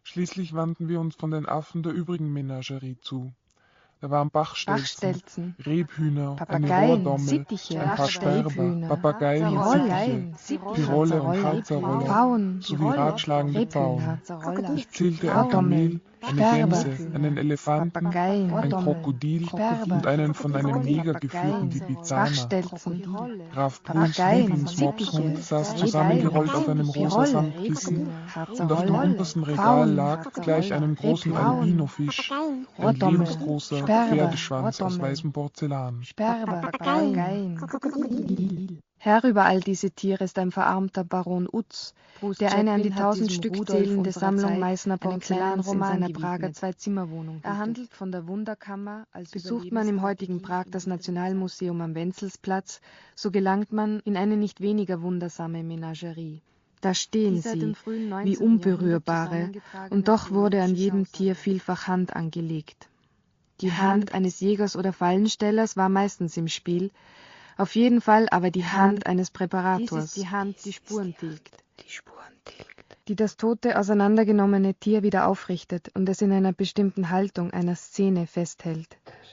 Schließlich wandten wir uns von den Affen der übrigen Menagerie zu. Da waren Bachstelzen, Rebhühner, eine Papageien, Rohrdommel, Sittiche, ein paar Sperber, Rebhühner, Papageien und Tiroleien, Sittiche, Tirole und Harzer Pfauen, sowie ratschlagende Pfauen. Rebhühner, Ich zählte ein Kamel, eine Sperber, Gämse, einen Elefanten, Papageien, ein Krokodil Sperber, und einen von einem Neger geführten Papageien, Lipizzaner. Bachstelzen, Graf Bruns Papageien, Lieblingsmopshund Sittiche, saß zusammengerollt auf einem rosa Tirolle, Samtkissen und auf dem Rolle, untersten Regal Pfauen, lag, gleich einem großen Rebhühner, Albinofisch, ein Rohrdommel, lebensgroßer Sperber, Pferdeschwanz aus weißem Porzellan. Sperber, Papageien. Herr über all diese Tiere ist ein verarmter Baron Utz, der eine an die 1000 Stück zählende Sammlung Meißner Porzellan in seiner Prager Zwei-Zimmer-Wohnung. Er handelt von der Wunderkammer. Besucht man im heutigen Prag das Nationalmuseum am Wenzelsplatz, so gelangt man in eine nicht weniger wundersame Menagerie. Da stehen sie, wie unberührbare, und doch wurde an jedem Tier vielfach Hand angelegt. Die Hand eines Jägers oder Fallenstellers war meistens im Spiel, auf jeden Fall aber die Hand eines Präparators. Dies ist die Hand, die Spuren tilgt. Die das tote, auseinandergenommene Tier wieder aufrichtet und es in einer bestimmten Haltung, einer Szene festhält.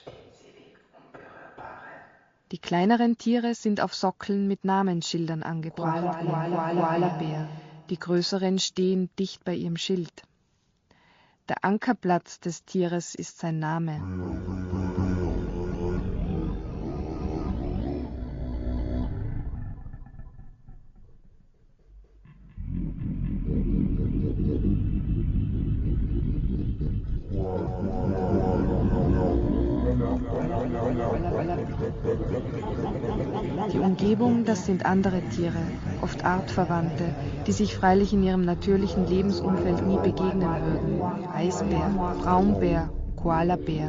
Die kleineren Tiere sind auf Sockeln mit Namensschildern angebracht. Koalabär. Die größeren stehen dicht bei ihrem Schild. Der Ankerplatz des Tieres ist sein Name. Die Umgebung, das sind andere Tiere, oft Artverwandte, die sich freilich in ihrem natürlichen Lebensumfeld nie begegnen würden. Eisbär, Braunbär, Koalabär.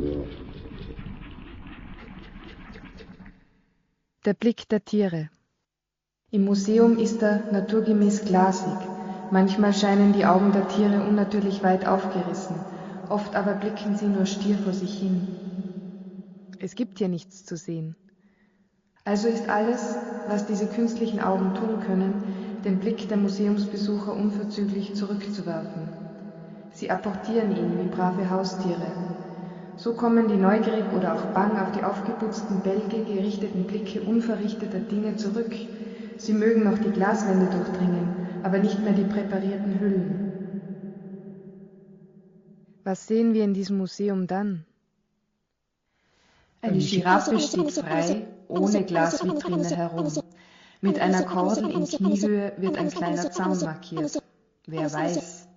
Der Blick der Tiere. Im Museum ist er naturgemäß glasig. Manchmal scheinen die Augen der Tiere unnatürlich weit aufgerissen, oft aber blicken sie nur stier vor sich hin. Es gibt hier nichts zu sehen. Also ist alles, was diese künstlichen Augen tun können, den Blick der Museumsbesucher unverzüglich zurückzuwerfen. Sie apportieren ihn wie brave Haustiere. So kommen die neugierig oder auch bang auf die aufgeputzten Bälge gerichteten Blicke unverrichteter Dinge zurück. Sie mögen noch die Glaswände durchdringen, aber nicht mehr die präparierten Hüllen. Was sehen wir in diesem Museum dann? Eine Giraffe steht frei, ohne Glasvitrine herum. Mit einer Kordel in Kniehöhe wird ein kleiner Zaun markiert. Wer weiß,